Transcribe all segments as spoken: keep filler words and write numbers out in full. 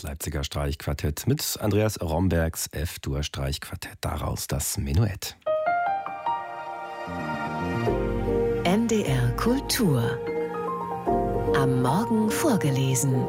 das Leipziger Streichquartett mit Andreas Rombergs F-Dur-Streichquartett, daraus das Menuett. N D R Kultur. Am Morgen vorgelesen.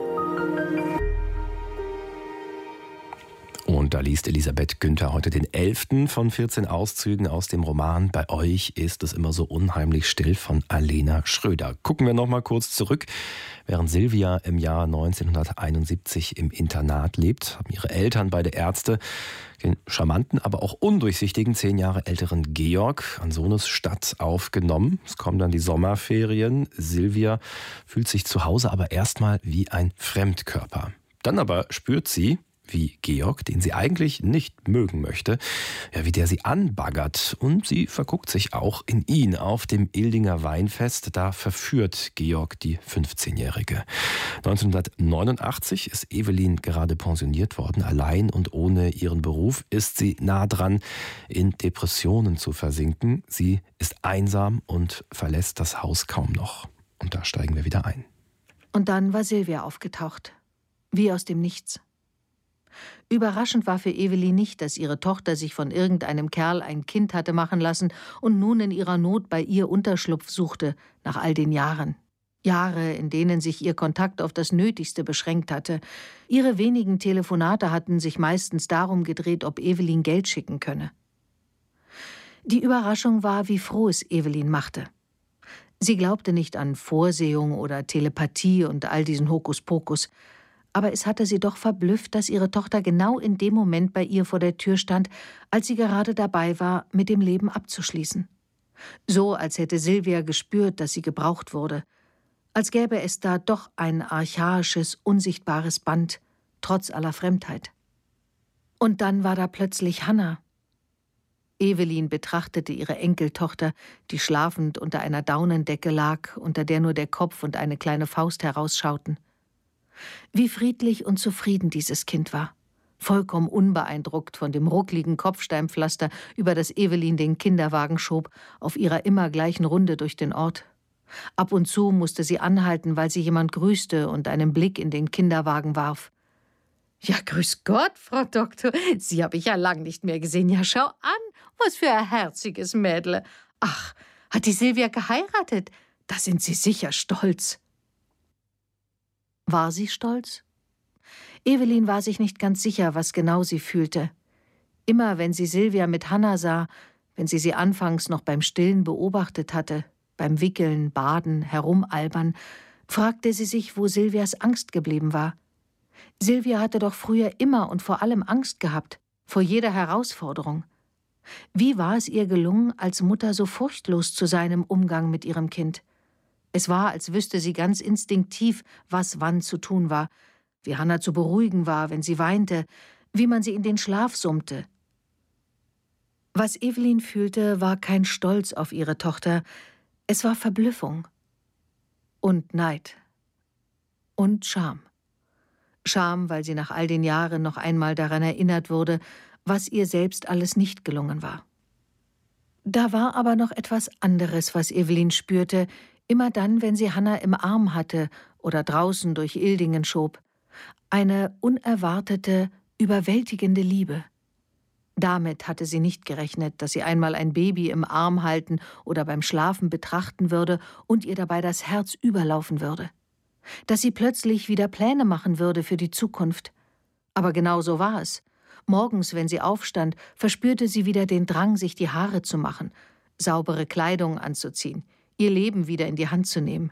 Und da liest Elisabeth Günther heute den elften von vierzehn Auszügen aus dem Roman »Bei euch ist es immer so unheimlich still« von Alena Schröder. Gucken wir noch mal kurz zurück. Während Silvia im Jahr neunzehnhunderteinundsiebzig im Internat lebt, haben ihre Eltern, beide Ärzte, den charmanten, aber auch undurchsichtigen, zehn Jahre älteren Georg an Sohnesstadt aufgenommen. Es kommen dann die Sommerferien. Silvia fühlt sich zu Hause aber erstmal wie ein Fremdkörper. Dann aber spürt sie, wie Georg, den sie eigentlich nicht mögen möchte, ja, wie der sie anbaggert. Und sie verguckt sich auch in ihn. Auf dem Ildinger Weinfest, da verführt Georg die fünfzehnjährige. neunzehnhundertneunundachtzig ist Evelyn gerade pensioniert worden. Allein und ohne ihren Beruf ist sie nah dran, in Depressionen zu versinken. Sie ist einsam und verlässt das Haus kaum noch. Und da steigen wir wieder ein. Und dann war Silvia aufgetaucht. Wie aus dem Nichts. Überraschend war für Evelyn nicht, dass ihre Tochter sich von irgendeinem Kerl ein Kind hatte machen lassen und nun in ihrer Not bei ihr Unterschlupf suchte, nach all den Jahren. Jahre, in denen sich ihr Kontakt auf das Nötigste beschränkt hatte. Ihre wenigen Telefonate hatten sich meistens darum gedreht, ob Evelyn Geld schicken könne. Die Überraschung war, wie froh es Evelyn machte. Sie glaubte nicht an Vorsehung oder Telepathie und all diesen Hokuspokus. Aber es hatte sie doch verblüfft, dass ihre Tochter genau in dem Moment bei ihr vor der Tür stand, als sie gerade dabei war, mit dem Leben abzuschließen. So, als hätte Silvia gespürt, dass sie gebraucht wurde. Als gäbe es da doch ein archaisches, unsichtbares Band, trotz aller Fremdheit. Und dann war da plötzlich Hannah. Evelyn betrachtete ihre Enkeltochter, die schlafend unter einer Daunendecke lag, unter der nur der Kopf und eine kleine Faust herausschauten. Wie friedlich und zufrieden dieses Kind war. Vollkommen unbeeindruckt von dem ruckligen Kopfsteinpflaster, über das Evelyn den Kinderwagen schob, auf ihrer immer gleichen Runde durch den Ort. Ab und zu musste sie anhalten, weil sie jemand grüßte und einen Blick in den Kinderwagen warf. »Ja, grüß Gott, Frau Doktor, Sie habe ich ja lang nicht mehr gesehen. Ja, schau an, was für ein herziges Mädle. Ach, hat die Silvia geheiratet? Da sind Sie sicher stolz.« War sie stolz? Evelyn war sich nicht ganz sicher, was genau sie fühlte. Immer wenn sie Silvia mit Hannah sah, wenn sie sie anfangs noch beim Stillen beobachtet hatte, beim Wickeln, Baden, Herumalbern, fragte sie sich, wo Silvias Angst geblieben war. Silvia hatte doch früher immer und vor allem Angst gehabt, vor jeder Herausforderung. Wie war es ihr gelungen, als Mutter so furchtlos zu sein im Umgang mit ihrem Kind? Es war, als wüsste sie ganz instinktiv, was wann zu tun war, wie Hannah zu beruhigen war, wenn sie weinte, wie man sie in den Schlaf summte. Was Evelyn fühlte, war kein Stolz auf ihre Tochter, es war Verblüffung und Neid und Scham. Scham, weil sie nach all den Jahren noch einmal daran erinnert wurde, was ihr selbst alles nicht gelungen war. Da war aber noch etwas anderes, was Evelyn spürte, immer dann, wenn sie Hannah im Arm hatte oder draußen durch Ildingen schob. Eine unerwartete, überwältigende Liebe. Damit hatte sie nicht gerechnet, dass sie einmal ein Baby im Arm halten oder beim Schlafen betrachten würde und ihr dabei das Herz überlaufen würde. Dass sie plötzlich wieder Pläne machen würde für die Zukunft. Aber genau so war es. Morgens, wenn sie aufstand, verspürte sie wieder den Drang, sich die Haare zu machen, saubere Kleidung anzuziehen, ihr Leben wieder in die Hand zu nehmen.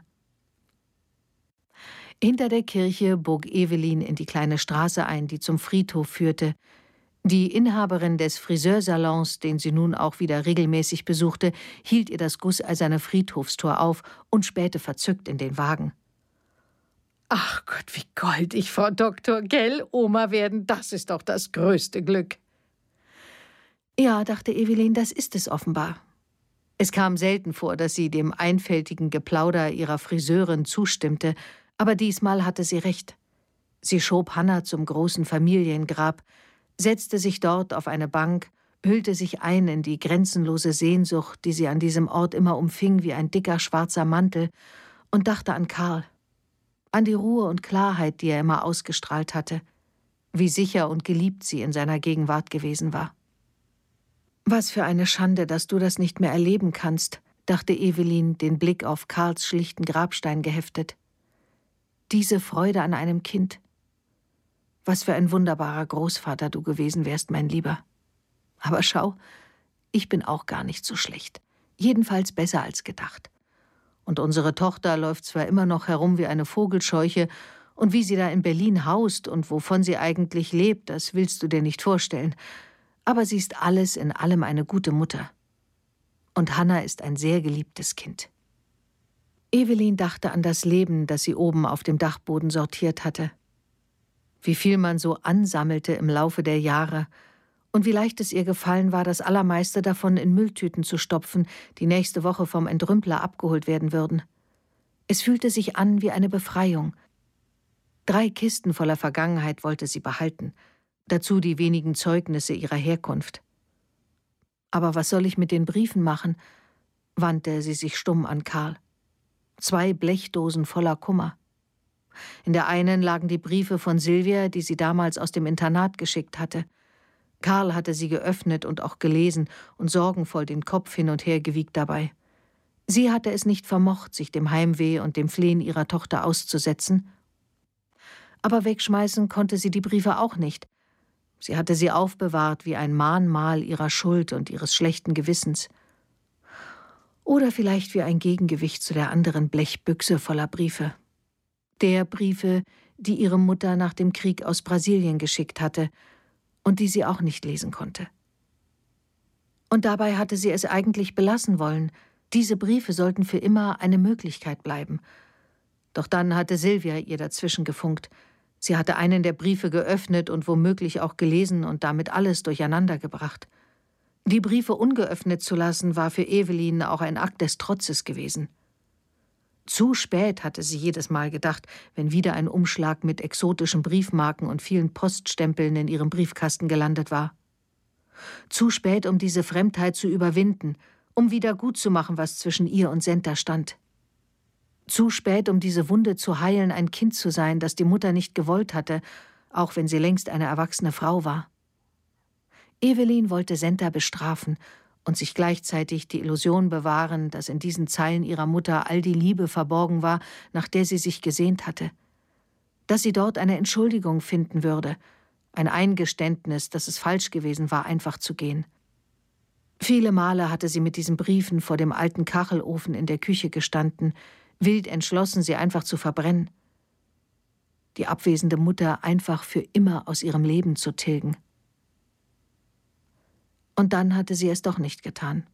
Hinter der Kirche bog Evelyn in die kleine Straße ein, die zum Friedhof führte. Die Inhaberin des Friseursalons, den sie nun auch wieder regelmäßig besuchte, hielt ihr das gusseiserne Friedhofstor auf und spähte verzückt in den Wagen. »Ach Gott, wie goldig, Frau Doktor, gell? Oma werden, das ist doch das größte Glück.« Ja, dachte Evelyn, das ist es offenbar. Es kam selten vor, dass sie dem einfältigen Geplauder ihrer Friseurin zustimmte, aber diesmal hatte sie recht. Sie schob Hannah zum großen Familiengrab, setzte sich dort auf eine Bank, hüllte sich ein in die grenzenlose Sehnsucht, die sie an diesem Ort immer umfing wie ein dicker schwarzer Mantel, und dachte an Karl, an die Ruhe und Klarheit, die er immer ausgestrahlt hatte. wie sicher und geliebt sie in seiner Gegenwart gewesen war. »Was für eine Schande, dass du das nicht mehr erleben kannst«, dachte Evelyn, den Blick auf Karls schlichten Grabstein geheftet. »Diese Freude an einem Kind. Was für ein wunderbarer Großvater du gewesen wärst, mein Lieber. Aber schau, ich bin auch gar nicht so schlecht. Jedenfalls besser als gedacht. Und unsere Tochter läuft zwar immer noch herum wie eine Vogelscheuche, und wie sie da in Berlin haust und wovon sie eigentlich lebt, das willst du dir nicht vorstellen. Aber sie ist alles in allem eine gute Mutter. Und Hannah ist ein sehr geliebtes Kind.« Evelyn dachte an das Leben, das sie oben auf dem Dachboden sortiert hatte. Wie viel man so ansammelte im Laufe der Jahre und wie leicht es ihr gefallen war, das Allermeiste davon in Mülltüten zu stopfen, die nächste Woche vom Entrümpler abgeholt werden würden. Es fühlte sich an wie eine Befreiung. Drei Kisten voller Vergangenheit wollte sie behalten, dazu die wenigen Zeugnisse ihrer Herkunft. »Aber was soll ich mit den Briefen machen?« wandte sie sich stumm an Karl. Zwei Blechdosen voller Kummer. In der einen lagen die Briefe von Silvia, die sie damals aus dem Internat geschickt hatte. Karl hatte sie geöffnet und auch gelesen und sorgenvoll den Kopf hin und her gewiegt dabei. Sie hatte es nicht vermocht, sich dem Heimweh und dem Flehen ihrer Tochter auszusetzen. Aber wegschmeißen konnte sie die Briefe auch nicht. Sie hatte sie aufbewahrt wie ein Mahnmal ihrer Schuld und ihres schlechten Gewissens. Oder vielleicht wie ein Gegengewicht zu der anderen Blechbüchse voller Briefe. Der Briefe, die ihre Mutter nach dem Krieg aus Brasilien geschickt hatte und die sie auch nicht lesen konnte. Und dabei hatte sie es eigentlich belassen wollen. Diese Briefe sollten für immer eine Möglichkeit bleiben. Doch dann hatte Silvia ihr dazwischen gefunkt. Sie hatte einen der Briefe geöffnet und womöglich auch gelesen und damit alles durcheinander gebracht. Die Briefe ungeöffnet zu lassen, war für Evelyn auch ein Akt des Trotzes gewesen. Zu spät, hatte sie jedes Mal gedacht, wenn wieder ein Umschlag mit exotischen Briefmarken und vielen Poststempeln in ihrem Briefkasten gelandet war. Zu spät, um diese Fremdheit zu überwinden, um wieder gutzumachen, was zwischen ihr und Senta stand. Zu spät, um diese Wunde zu heilen, ein Kind zu sein, das die Mutter nicht gewollt hatte, auch wenn sie längst eine erwachsene Frau war. Evelyn wollte Senta bestrafen und sich gleichzeitig die Illusion bewahren, dass in diesen Zeilen ihrer Mutter all die Liebe verborgen war, nach der sie sich gesehnt hatte. Dass sie dort eine Entschuldigung finden würde, ein Eingeständnis, dass es falsch gewesen war, einfach zu gehen. Viele Male hatte sie mit diesen Briefen vor dem alten Kachelofen in der Küche gestanden, wild entschlossen, sie einfach zu verbrennen. Die abwesende Mutter einfach für immer aus ihrem Leben zu tilgen. Und dann hatte sie es doch nicht getan.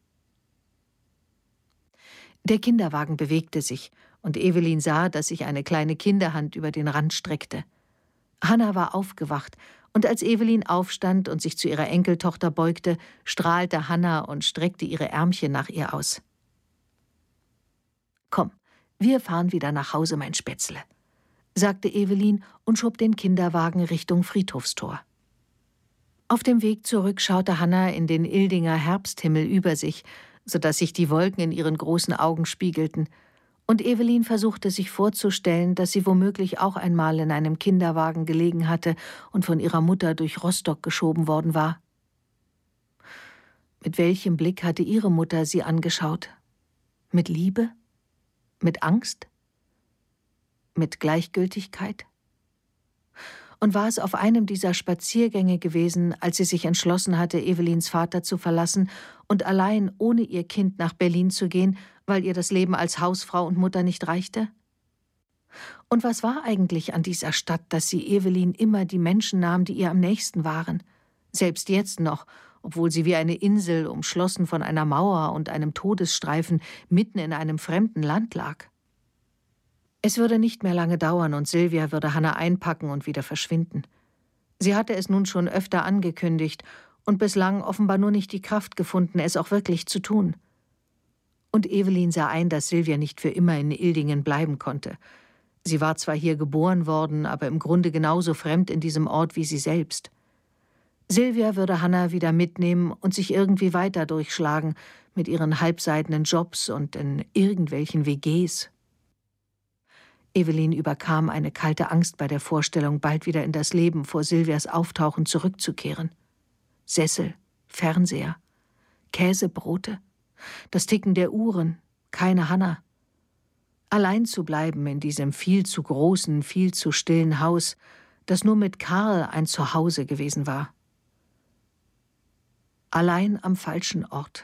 Der Kinderwagen bewegte sich, und Evelyn sah, dass sich eine kleine Kinderhand über den Rand streckte. Hannah war aufgewacht, und als Evelyn aufstand und sich zu ihrer Enkeltochter beugte, strahlte Hannah und streckte ihre Ärmchen nach ihr aus. »Komm, wir fahren wieder nach Hause, mein Spätzle«, sagte Evelyn und schob den Kinderwagen Richtung Friedhofstor. Auf dem Weg zurück schaute Hannah in den Ildinger Herbsthimmel über sich, sodass sich die Wolken in ihren großen Augen spiegelten, und Evelyn versuchte sich vorzustellen, dass sie womöglich auch einmal in einem Kinderwagen gelegen hatte und von ihrer Mutter durch Rostock geschoben worden war. Mit welchem Blick hatte ihre Mutter sie angeschaut? Mit Liebe? Mit Angst? Mit Gleichgültigkeit? Und war es auf einem dieser Spaziergänge gewesen, als sie sich entschlossen hatte, Evelyns Vater zu verlassen und allein ohne ihr Kind nach Berlin zu gehen, weil ihr das Leben als Hausfrau und Mutter nicht reichte? Und was war eigentlich an dieser Stadt, dass sie Evelyn immer die Menschen nahm, die ihr am nächsten waren? Selbst jetzt noch, obwohl sie wie eine Insel, umschlossen von einer Mauer und einem Todesstreifen, mitten in einem fremden Land lag. Es würde nicht mehr lange dauern und Silvia würde Hannah einpacken und wieder verschwinden. Sie hatte es nun schon öfter angekündigt und bislang offenbar nur nicht die Kraft gefunden, es auch wirklich zu tun. Und Evelyn sah ein, dass Silvia nicht für immer in Ildingen bleiben konnte. Sie war zwar hier geboren worden, aber im Grunde genauso fremd in diesem Ort wie sie selbst. Silvia würde Hannah wieder mitnehmen und sich irgendwie weiter durchschlagen mit ihren halbseidenen Jobs und in irgendwelchen W Gs. Evelyn überkam eine kalte Angst bei der Vorstellung, bald wieder in das Leben vor Silvias Auftauchen zurückzukehren. Sessel, Fernseher, Käsebrote, das Ticken der Uhren, keine Hanna. Allein zu bleiben in diesem viel zu großen, viel zu stillen Haus, das nur mit Karl ein Zuhause gewesen war. Allein am falschen Ort.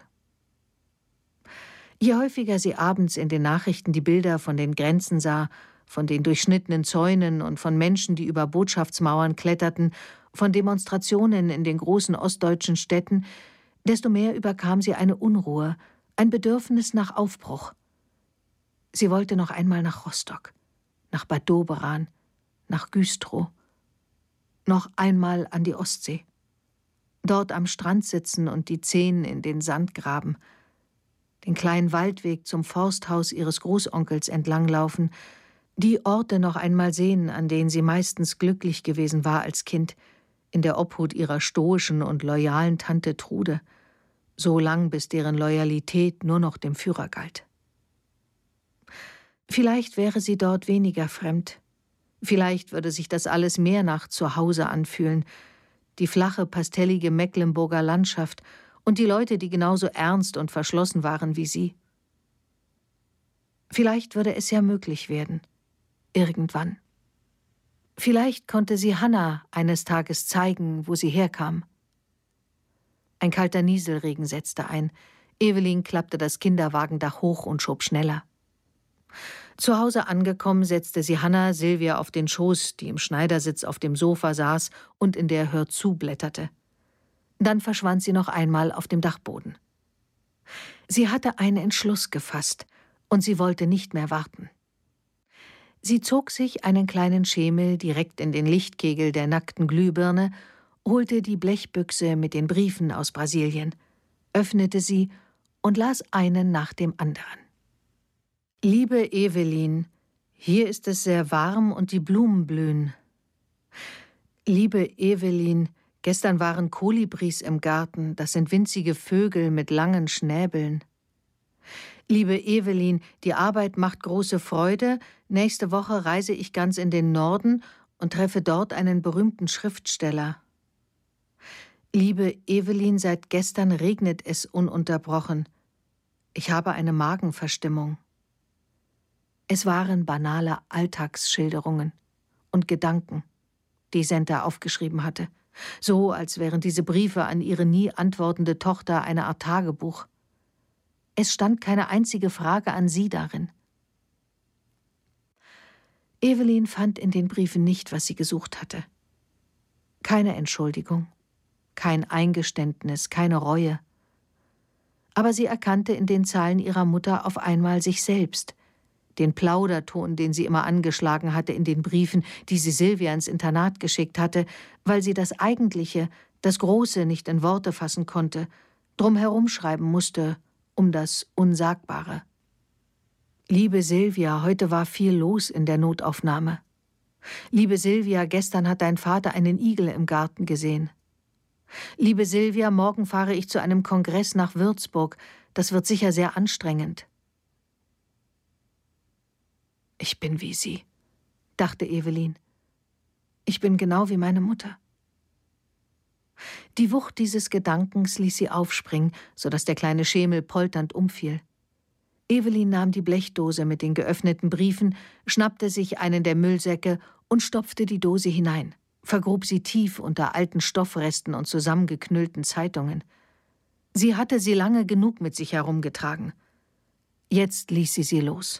Je häufiger sie abends in den Nachrichten die Bilder von den Grenzen sah, von den durchschnittenen Zäunen und von Menschen, die über Botschaftsmauern kletterten, von Demonstrationen in den großen ostdeutschen Städten, desto mehr überkam sie eine Unruhe, ein Bedürfnis nach Aufbruch. Sie wollte noch einmal nach Rostock, nach Bad Doberan, nach Güstrow, noch einmal an die Ostsee. Dort am Strand sitzen und die Zehen in den Sand graben, den kleinen Waldweg zum Forsthaus ihres Großonkels entlanglaufen, die Orte noch einmal sehen, an denen sie meistens glücklich gewesen war als Kind, in der Obhut ihrer stoischen und loyalen Tante Trude, so lang bis deren Loyalität nur noch dem Führer galt. Vielleicht wäre sie dort weniger fremd. Vielleicht würde sich das alles mehr nach Zuhause anfühlen, die flache, pastellige Mecklenburger Landschaft und die Leute, die genauso ernst und verschlossen waren wie sie. Vielleicht würde es ja möglich werden. Irgendwann. Vielleicht konnte sie Hanna eines Tages zeigen, wo sie herkam. Ein kalter Nieselregen setzte ein. Evelyn klappte das Kinderwagendach hoch und schob schneller. Zu Hause angekommen, setzte sie Hanna Silvia auf den Schoß, die im Schneidersitz auf dem Sofa saß und in der Hör zu blätterte. Dann verschwand sie noch einmal auf dem Dachboden. Sie hatte einen Entschluss gefasst, und sie wollte nicht mehr warten. Sie zog sich einen kleinen Schemel direkt in den Lichtkegel der nackten Glühbirne, holte die Blechbüchse mit den Briefen aus Brasilien, öffnete sie und las einen nach dem anderen. »Liebe Evelyn, hier ist es sehr warm und die Blumen blühen. Liebe Evelyn, gestern waren Kolibris im Garten, das sind winzige Vögel mit langen Schnäbeln. Liebe Evelyn, die Arbeit macht große Freude. Nächste Woche reise ich ganz in den Norden und treffe dort einen berühmten Schriftsteller. Liebe Evelyn, seit gestern regnet es ununterbrochen. Ich habe eine Magenverstimmung.« Es waren banale Alltagsschilderungen und Gedanken, die Senta aufgeschrieben hatte, so als wären diese Briefe an ihre nie antwortende Tochter eine Art Tagebuch. Es stand keine einzige Frage an sie darin. Evelyn fand in den Briefen nicht, was sie gesucht hatte. Keine Entschuldigung, kein Eingeständnis, keine Reue. Aber sie erkannte in den Zeilen ihrer Mutter auf einmal sich selbst, den Plauderton, den sie immer angeschlagen hatte in den Briefen, die sie Silvia ins Internat geschickt hatte, weil sie das Eigentliche, das Große nicht in Worte fassen konnte, drum herumschreiben musste, um das Unsagbare. Liebe Silvia, heute war viel los in der Notaufnahme. Liebe Silvia, gestern hat dein Vater einen Igel im Garten gesehen. Liebe Silvia, morgen fahre ich zu einem Kongress nach Würzburg. Das wird sicher sehr anstrengend. Ich bin wie sie, dachte Evelyn. Ich bin genau wie meine Mutter. Die Wucht dieses Gedankens ließ sie aufspringen, sodass der kleine Schemel polternd umfiel. Evelyn nahm die Blechdose mit den geöffneten Briefen, schnappte sich einen der Müllsäcke und stopfte die Dose hinein, vergrub sie tief unter alten Stoffresten und zusammengeknüllten Zeitungen. Sie hatte sie lange genug mit sich herumgetragen. Jetzt ließ sie sie los.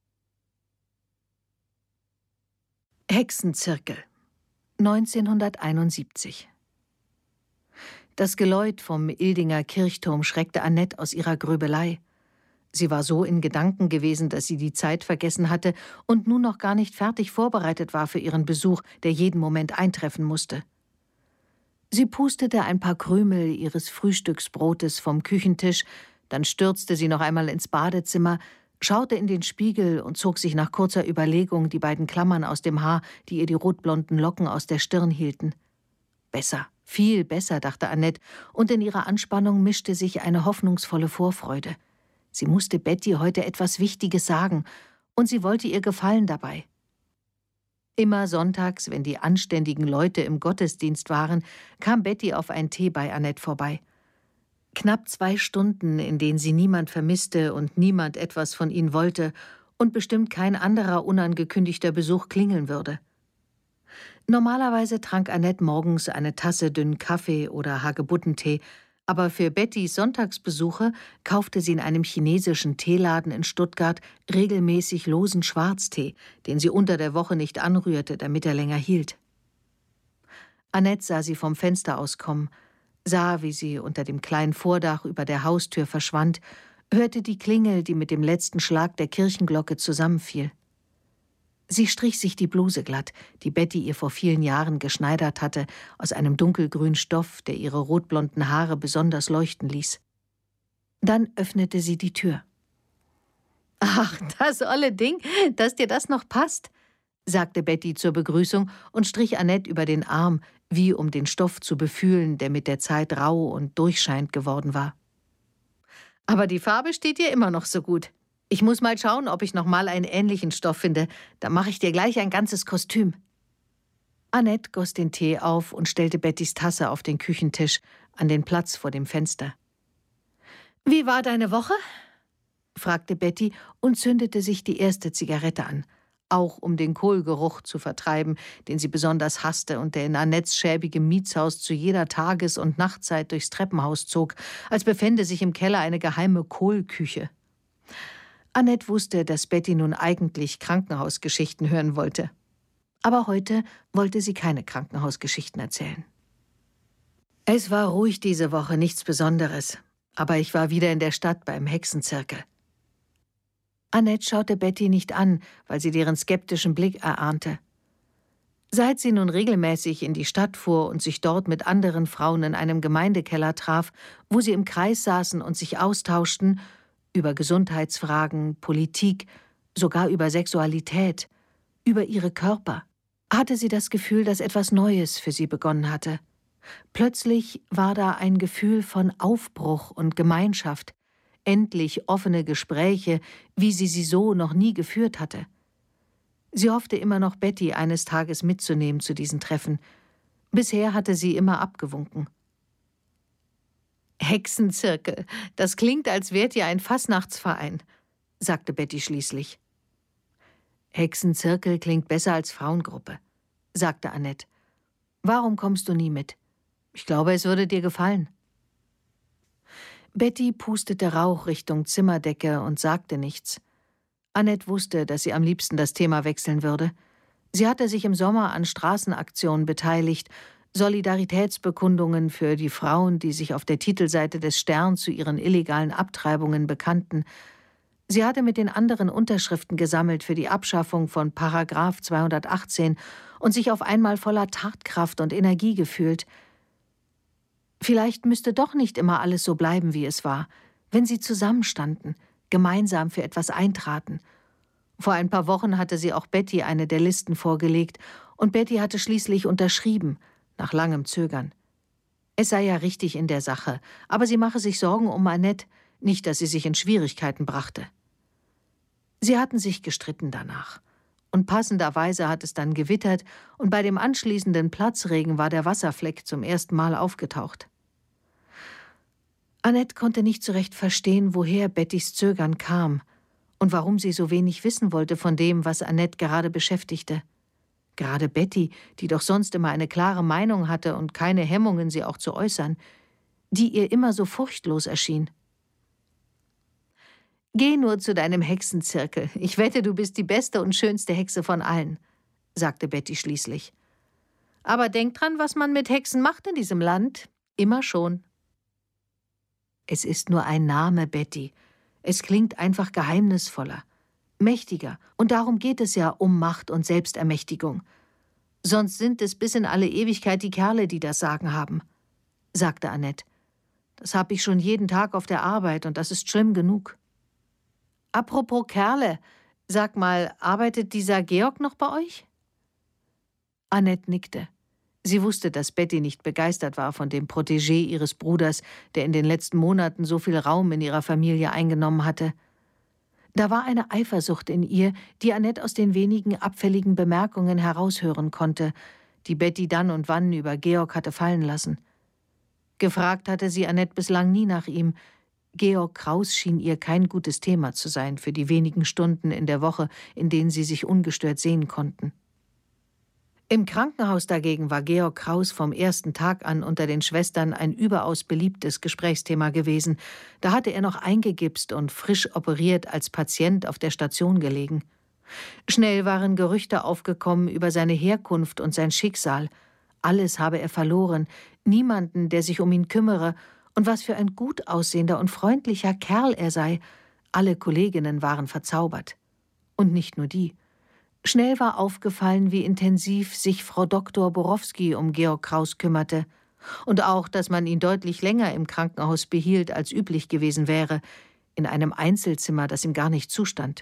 Hexenzirkel, neunzehnhunderteinundsiebzig. Das Geläut vom Ildinger Kirchturm schreckte Annette aus ihrer Grübelei. Sie war so in Gedanken gewesen, dass sie die Zeit vergessen hatte und nun noch gar nicht fertig vorbereitet war für ihren Besuch, der jeden Moment eintreffen musste. Sie pustete ein paar Krümel ihres Frühstücksbrotes vom Küchentisch, dann stürzte sie noch einmal ins Badezimmer, schaute in den Spiegel und zog sich nach kurzer Überlegung die beiden Klammern aus dem Haar, die ihr die rotblonden Locken aus der Stirn hielten. Besser, viel besser, dachte Annette, und in ihrer Anspannung mischte sich eine hoffnungsvolle Vorfreude. Sie musste Betty heute etwas Wichtiges sagen, und sie wollte ihr gefallen dabei. Immer sonntags, wenn die anständigen Leute im Gottesdienst waren, kam Betty auf einen Tee bei Annette vorbei. Knapp zwei Stunden, in denen sie niemand vermisste und niemand etwas von ihnen wollte und bestimmt kein anderer unangekündigter Besuch klingeln würde. Normalerweise trank Annette morgens eine Tasse dünnen Kaffee oder Hagebuttentee, aber für Bettys Sonntagsbesuche kaufte sie in einem chinesischen Teeladen in Stuttgart regelmäßig losen Schwarztee, den sie unter der Woche nicht anrührte, damit er länger hielt. Annette sah sie vom Fenster aus kommen, sah, wie sie unter dem kleinen Vordach über der Haustür verschwand, hörte die Klingel, die mit dem letzten Schlag der Kirchenglocke zusammenfiel. Sie strich sich die Bluse glatt, die Betty ihr vor vielen Jahren geschneidert hatte, aus einem dunkelgrünen Stoff, der ihre rotblonden Haare besonders leuchten ließ. Dann öffnete sie die Tür. »Ach, das olle Ding, dass dir das noch passt«, sagte Betty zur Begrüßung und strich Annette über den Arm, wie um den Stoff zu befühlen, der mit der Zeit rau und durchscheinend geworden war. »Aber die Farbe steht dir immer noch so gut. Ich muss mal schauen, ob ich noch mal einen ähnlichen Stoff finde. Da mache ich dir gleich ein ganzes Kostüm.« Annette goss den Tee auf und stellte Bettys Tasse auf den Küchentisch, an den Platz vor dem Fenster. »Wie war deine Woche?« fragte Betty und zündete sich die erste Zigarette an, auch um den Kohlgeruch zu vertreiben, den sie besonders hasste und der in Annettes schäbigem Mietshaus zu jeder Tages- und Nachtzeit durchs Treppenhaus zog, als befände sich im Keller eine geheime Kohlküche. Annette wusste, dass Betty nun eigentlich Krankenhausgeschichten hören wollte. Aber heute wollte sie keine Krankenhausgeschichten erzählen. »Es war ruhig diese Woche, nichts Besonderes. Aber ich war wieder in der Stadt beim Hexenzirkel.« Annette schaute Betty nicht an, weil sie deren skeptischen Blick erahnte. Seit sie nun regelmäßig in die Stadt fuhr und sich dort mit anderen Frauen in einem Gemeindekeller traf, wo sie im Kreis saßen und sich austauschten, über Gesundheitsfragen, Politik, sogar über Sexualität, über ihre Körper, hatte sie das Gefühl, dass etwas Neues für sie begonnen hatte. Plötzlich war da ein Gefühl von Aufbruch und Gemeinschaft, endlich offene Gespräche, wie sie sie so noch nie geführt hatte. Sie hoffte immer noch, Betty eines Tages mitzunehmen zu diesen Treffen. Bisher hatte sie immer abgewunken. »Hexenzirkel, das klingt, als wärt ihr ein Fastnachtsverein«, sagte Betty schließlich. »Hexenzirkel klingt besser als Frauengruppe«, sagte Annette. »Warum kommst du nie mit? Ich glaube, es würde dir gefallen.« Betty pustete Rauch Richtung Zimmerdecke und sagte nichts. Annette wusste, dass sie am liebsten das Thema wechseln würde. Sie hatte sich im Sommer an Straßenaktionen beteiligt, Solidaritätsbekundungen für die Frauen, die sich auf der Titelseite des Stern zu ihren illegalen Abtreibungen bekannten. Sie hatte mit den anderen Unterschriften gesammelt für die Abschaffung von Paragraph zweihundertachtzehn und sich auf einmal voller Tatkraft und Energie gefühlt. Vielleicht müsste doch nicht immer alles so bleiben, wie es war, wenn sie zusammenstanden, gemeinsam für etwas eintraten. Vor ein paar Wochen hatte sie auch Betty eine der Listen vorgelegt und Betty hatte schließlich unterschrieben, nach langem Zögern. Es sei ja richtig in der Sache, aber sie mache sich Sorgen um Annette, nicht, dass sie sich in Schwierigkeiten brachte. Sie hatten sich gestritten danach. Und passenderweise hat es dann gewittert und bei dem anschließenden Platzregen war der Wasserfleck zum ersten Mal aufgetaucht. Annette konnte nicht so recht verstehen, woher Bettys Zögern kam und warum sie so wenig wissen wollte von dem, was Annette gerade beschäftigte. Gerade Betty, die doch sonst immer eine klare Meinung hatte und keine Hemmungen, sie auch zu äußern, die ihr immer so furchtlos erschien. »Geh nur zu deinem Hexenzirkel. Ich wette, du bist die beste und schönste Hexe von allen«, sagte Betty schließlich. »Aber denk dran, was man mit Hexen macht in diesem Land. Immer schon.« »Es ist nur ein Name, Betty. Es klingt einfach geheimnisvoller, mächtiger. Und darum geht es ja um Macht und Selbstermächtigung. Sonst sind es bis in alle Ewigkeit die Kerle, die das Sagen haben«, sagte Annette. »Das habe ich schon jeden Tag auf der Arbeit und das ist schlimm genug.« »Apropos Kerle, sag mal, arbeitet dieser Georg noch bei euch?« Annette nickte. Sie wusste, dass Betty nicht begeistert war von dem Protégé ihres Bruders, der in den letzten Monaten so viel Raum in ihrer Familie eingenommen hatte. Da war eine Eifersucht in ihr, die Annette aus den wenigen abfälligen Bemerkungen heraushören konnte, die Betty dann und wann über Georg hatte fallen lassen. Gefragt hatte sie Annette bislang nie nach ihm. Georg Kraus schien ihr kein gutes Thema zu sein für die wenigen Stunden in der Woche, in denen sie sich ungestört sehen konnten. Im Krankenhaus dagegen war Georg Kraus vom ersten Tag an unter den Schwestern ein überaus beliebtes Gesprächsthema gewesen. Da hatte er noch eingegipst und frisch operiert als Patient auf der Station gelegen. Schnell waren Gerüchte aufgekommen über seine Herkunft und sein Schicksal. Alles habe er verloren, niemanden, der sich um ihn kümmere, und was für ein gut aussehender und freundlicher Kerl er sei. Alle Kolleginnen waren verzaubert. Und nicht nur die. Schnell war aufgefallen, wie intensiv sich Frau Doktor Borowski um Georg Kraus kümmerte. Und auch, dass man ihn deutlich länger im Krankenhaus behielt, als üblich gewesen wäre, in einem Einzelzimmer, das ihm gar nicht zustand.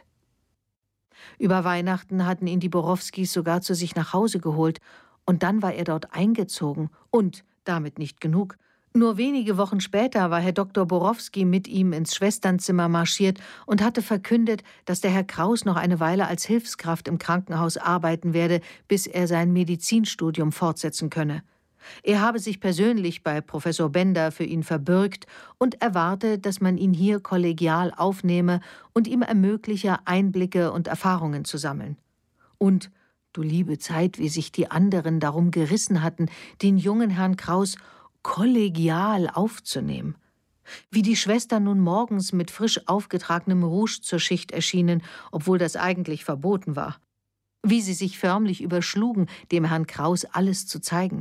Über Weihnachten hatten ihn die Borowskis sogar zu sich nach Hause geholt, und dann war er dort eingezogen. Und damit nicht genug. Nur wenige Wochen später war Herr Doktor Borowski mit ihm ins Schwesternzimmer marschiert und hatte verkündet, dass der Herr Kraus noch eine Weile als Hilfskraft im Krankenhaus arbeiten werde, bis er sein Medizinstudium fortsetzen könne. Er habe sich persönlich bei Professor Bender für ihn verbürgt und erwarte, dass man ihn hier kollegial aufnehme und ihm ermögliche, Einblicke und Erfahrungen zu sammeln. Und, du liebe Zeit, wie sich die anderen darum gerissen hatten, den jungen Herrn Kraus kollegial aufzunehmen. Wie die Schwestern nun morgens mit frisch aufgetragenem Rouge zur Schicht erschienen, obwohl das eigentlich verboten war. Wie sie sich förmlich überschlugen, dem Herrn Kraus alles zu zeigen.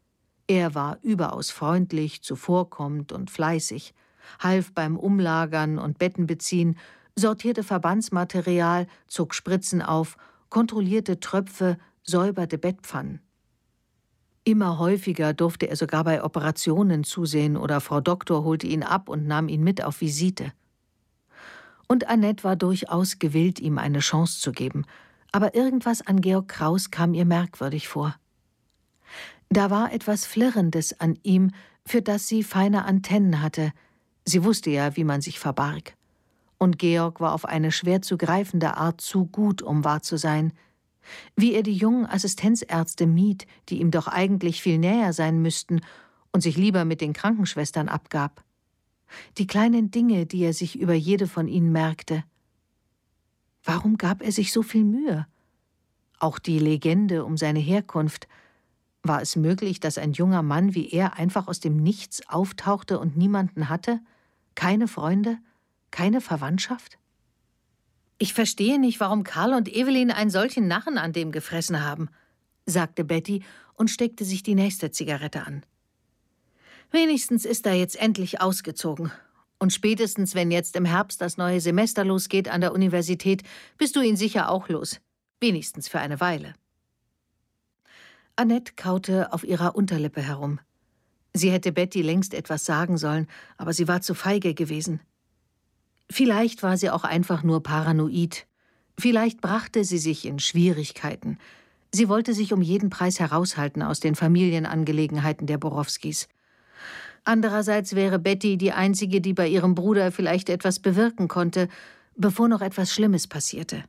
Er war überaus freundlich, zuvorkommend und fleißig, half beim Umlagern und Bettenbeziehen, sortierte Verbandsmaterial, zog Spritzen auf, kontrollierte Tröpfe, säuberte Bettpfannen. Immer häufiger durfte er sogar bei Operationen zusehen oder Frau Doktor holte ihn ab und nahm ihn mit auf Visite. Und Annette war durchaus gewillt, ihm eine Chance zu geben, aber irgendwas an Georg Kraus kam ihr merkwürdig vor. Da war etwas Flirrendes an ihm, für das sie feine Antennen hatte. Sie wusste ja, wie man sich verbarg. Und Georg war auf eine schwer zu greifende Art zu gut, um wahr zu sein. Wie er die jungen Assistenzärzte mied, die ihm doch eigentlich viel näher sein müssten und sich lieber mit den Krankenschwestern abgab. Die kleinen Dinge, die er sich über jede von ihnen merkte. Warum gab er sich so viel Mühe? Auch die Legende um seine Herkunft. War es möglich, dass ein junger Mann wie er einfach aus dem Nichts auftauchte und niemanden hatte? Keine Freunde? Keine Verwandtschaft? »Ich verstehe nicht, warum Karl und Evelyn einen solchen Narren an dem gefressen haben«, sagte Betty und steckte sich die nächste Zigarette an. »Wenigstens ist er jetzt endlich ausgezogen. Und spätestens, wenn jetzt im Herbst das neue Semester losgeht an der Universität, bist du ihn sicher auch los. Wenigstens für eine Weile.« Annette kaute auf ihrer Unterlippe herum. Sie hätte Betty längst etwas sagen sollen, aber sie war zu feige gewesen. Vielleicht war sie auch einfach nur paranoid. Vielleicht brachte sie sich in Schwierigkeiten. Sie wollte sich um jeden Preis heraushalten aus den Familienangelegenheiten der Borowskis. Andererseits wäre Betty die Einzige, die bei ihrem Bruder vielleicht etwas bewirken konnte, bevor noch etwas Schlimmes passierte.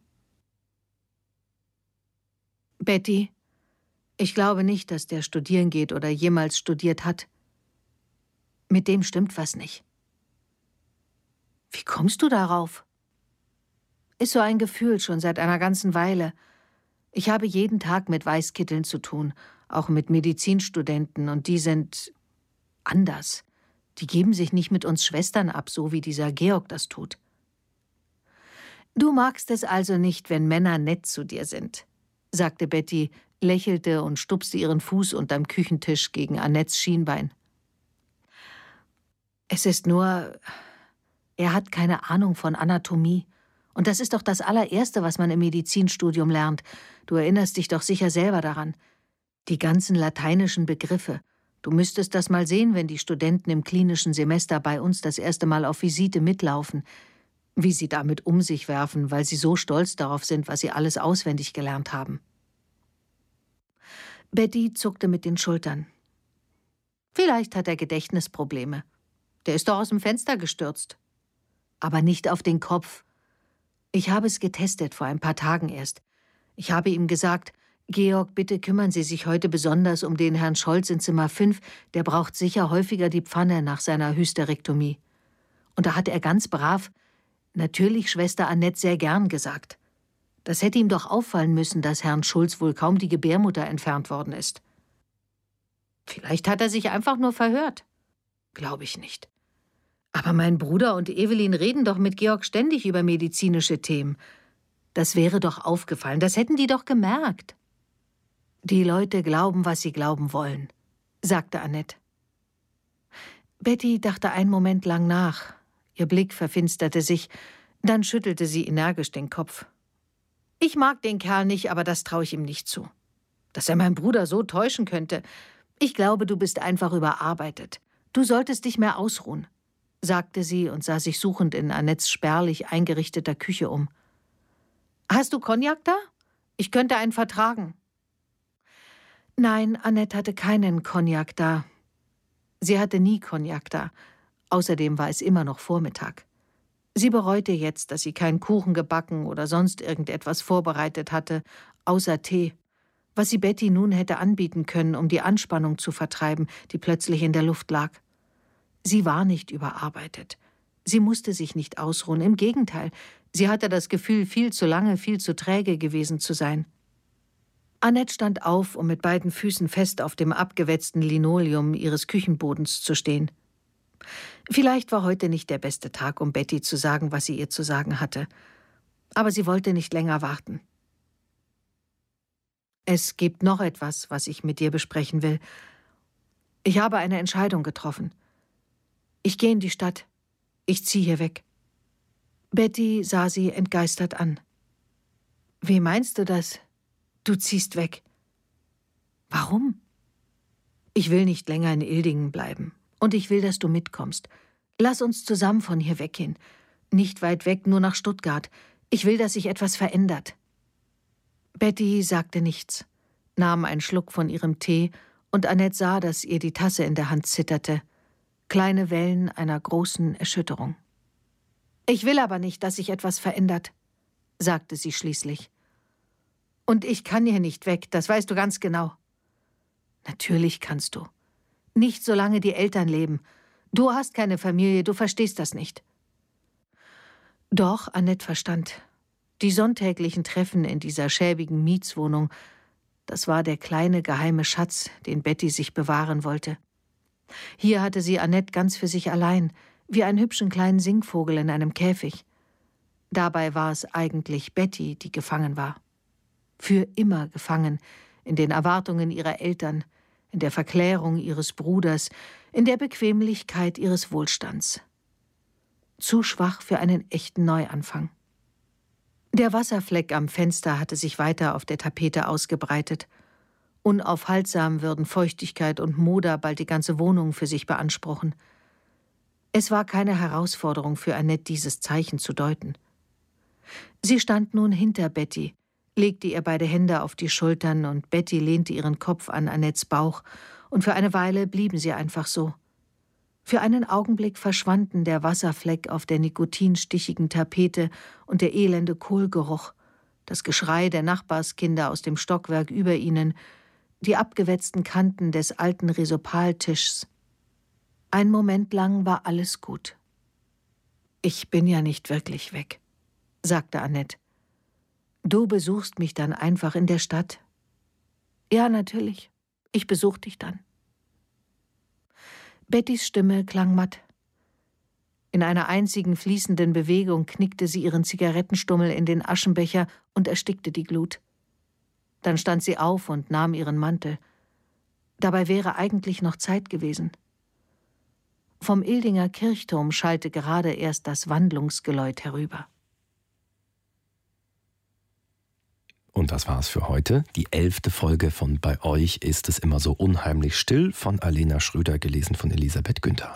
»Betty, ich glaube nicht, dass der studieren geht oder jemals studiert hat. Mit dem stimmt was nicht.« »Wie kommst du darauf?« »Ist so ein Gefühl schon seit einer ganzen Weile. Ich habe jeden Tag mit Weißkitteln zu tun, auch mit Medizinstudenten, und die sind anders. Die geben sich nicht mit uns Schwestern ab, so wie dieser Georg das tut.« »Du magst es also nicht, wenn Männer nett zu dir sind«, sagte Betty, lächelte und stupste ihren Fuß unterm Küchentisch gegen Annettes Schienbein. »Es ist nur, er hat keine Ahnung von Anatomie. Und das ist doch das allererste, was man im Medizinstudium lernt. Du erinnerst dich doch sicher selber daran. Die ganzen lateinischen Begriffe. Du müsstest das mal sehen, wenn die Studenten im klinischen Semester bei uns das erste Mal auf Visite mitlaufen. Wie sie damit um sich werfen, weil sie so stolz darauf sind, was sie alles auswendig gelernt haben.« Betty zuckte mit den Schultern. »Vielleicht hat er Gedächtnisprobleme. Der ist doch aus dem Fenster gestürzt.« »Aber nicht auf den Kopf. Ich habe es getestet, vor ein paar Tagen erst. Ich habe ihm gesagt, Georg, bitte kümmern Sie sich heute besonders um den Herrn Scholz in Zimmer fünf, der braucht sicher häufiger die Pfanne nach seiner Hysterektomie. Und da hat er ganz brav, natürlich Schwester Annette sehr gern gesagt. Das hätte ihm doch auffallen müssen, dass Herrn Schulz wohl kaum die Gebärmutter entfernt worden ist. Vielleicht hat er sich einfach nur verhört. Glaube ich nicht. Aber mein Bruder und Evelyn reden doch mit Georg ständig über medizinische Themen. Das wäre doch aufgefallen, das hätten die doch gemerkt. Die Leute glauben, was sie glauben wollen, sagte Annette. Betty dachte einen Moment lang nach. Ihr Blick verfinsterte sich, dann schüttelte sie energisch den Kopf. Ich mag den Kerl nicht, aber das traue ich ihm nicht zu. Dass er meinen Bruder so täuschen könnte. Ich glaube, du bist einfach überarbeitet. Du solltest dich mehr ausruhen, sagte sie und sah sich suchend in Annettes spärlich eingerichteter Küche um. Hast du Cognac da? Ich könnte einen vertragen. Nein, Annette hatte keinen Cognac da. Sie hatte nie Cognac da. Außerdem war es immer noch Vormittag. Sie bereute jetzt, dass sie keinen Kuchen gebacken oder sonst irgendetwas vorbereitet hatte, außer Tee, was sie Betty nun hätte anbieten können, um die Anspannung zu vertreiben, die plötzlich in der Luft lag. Sie war nicht überarbeitet. Sie musste sich nicht ausruhen, im Gegenteil, sie hatte das Gefühl, viel zu lange, viel zu träge gewesen zu sein. Annette stand auf, um mit beiden Füßen fest auf dem abgewetzten Linoleum ihres Küchenbodens zu stehen. Vielleicht war heute nicht der beste Tag, um Betty zu sagen, was sie ihr zu sagen hatte. Aber sie wollte nicht länger warten. Es gibt noch etwas, was ich mit dir besprechen will. Ich habe eine Entscheidung getroffen. Ich gehe in die Stadt. Ich ziehe hier weg. Betty sah sie entgeistert an. Wie meinst du das? Du ziehst weg. Warum? Ich will nicht länger in Ildingen bleiben. Und ich will, dass du mitkommst. Lass uns zusammen von hier weggehen. Nicht weit weg, nur nach Stuttgart. Ich will, dass sich etwas verändert. Betty sagte nichts, nahm einen Schluck von ihrem Tee und Annette sah, dass ihr die Tasse in der Hand zitterte. Kleine Wellen einer großen Erschütterung. Ich will aber nicht, dass sich etwas verändert, sagte sie schließlich. Und ich kann hier nicht weg, das weißt du ganz genau. Natürlich kannst du. Nicht solange die Eltern leben. Du hast keine Familie, du verstehst das nicht. Doch, Annette verstand. Die sonntäglichen Treffen in dieser schäbigen Mietswohnung, das war der kleine geheime Schatz, den Betty sich bewahren wollte. Hier hatte sie Annette ganz für sich allein, wie einen hübschen kleinen Singvogel in einem Käfig. Dabei war es eigentlich Betty, die gefangen war. Für immer gefangen, in den Erwartungen ihrer Eltern, in der Verklärung ihres Bruders, in der Bequemlichkeit ihres Wohlstands. Zu schwach für einen echten Neuanfang. Der Wasserfleck am Fenster hatte sich weiter auf der Tapete ausgebreitet. Unaufhaltsam würden Feuchtigkeit und Moder bald die ganze Wohnung für sich beanspruchen. Es war keine Herausforderung für Annette, dieses Zeichen zu deuten. Sie stand nun hinter Betty, legte ihr beide Hände auf die Schultern und Betty lehnte ihren Kopf an Annettes Bauch und für eine Weile blieben sie einfach so. Für einen Augenblick verschwanden der Wasserfleck auf der nikotinstichigen Tapete und der elende Kohlgeruch, das Geschrei der Nachbarskinder aus dem Stockwerk über ihnen, die abgewetzten Kanten des alten Risopaltischs. Ein Moment lang war alles gut. »Ich bin ja nicht wirklich weg«, sagte Annette. »Du besuchst mich dann einfach in der Stadt?« »Ja, natürlich. Ich besuch dich dann.« Bettys Stimme klang matt. In einer einzigen fließenden Bewegung knickte sie ihren Zigarettenstummel in den Aschenbecher und erstickte die Glut. Dann stand sie auf und nahm ihren Mantel. Dabei wäre eigentlich noch Zeit gewesen. Vom Ildinger Kirchturm schallte gerade erst das Wandlungsgeläut herüber. Und das war's für heute. Die elfte Folge von Bei euch ist es immer so unheimlich still von Alena Schröder, gelesen von Elisabeth Günther.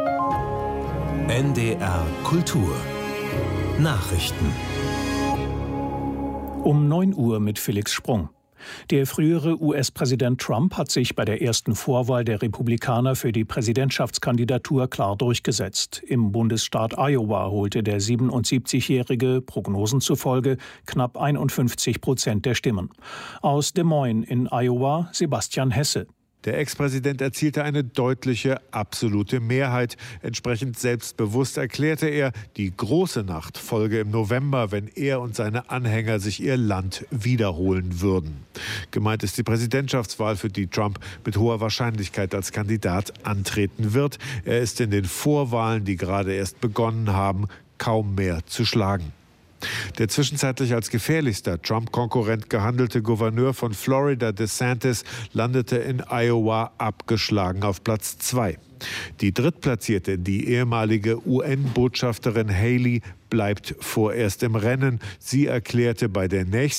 N D R Kultur Nachrichten Um neun Uhr mit Felix Sprung. Der frühere U S-Präsident Trump hat sich bei der ersten Vorwahl der Republikaner für die Präsidentschaftskandidatur klar durchgesetzt. Im Bundesstaat Iowa holte der siebenundsiebzigjährige, Prognosen zufolge, knapp einundfünfzig Prozent der Stimmen. Aus Des Moines in Iowa Sebastian Hesse. Der Ex-Präsident erzielte eine deutliche, absolute Mehrheit. Entsprechend selbstbewusst erklärte er, die große Nacht folge im November, wenn er und seine Anhänger sich ihr Land wiederholen würden. Gemeint ist die Präsidentschaftswahl, für die Trump mit hoher Wahrscheinlichkeit als Kandidat antreten wird. Er ist in den Vorwahlen, die gerade erst begonnen haben, kaum mehr zu schlagen. Der zwischenzeitlich als gefährlichster Trump-Konkurrent gehandelte Gouverneur von Florida, DeSantis, landete in Iowa abgeschlagen auf Platz zwei. Die Drittplatzierte, die ehemalige U N-Botschafterin Haley, bleibt vorerst im Rennen. Sie erklärte bei der nächsten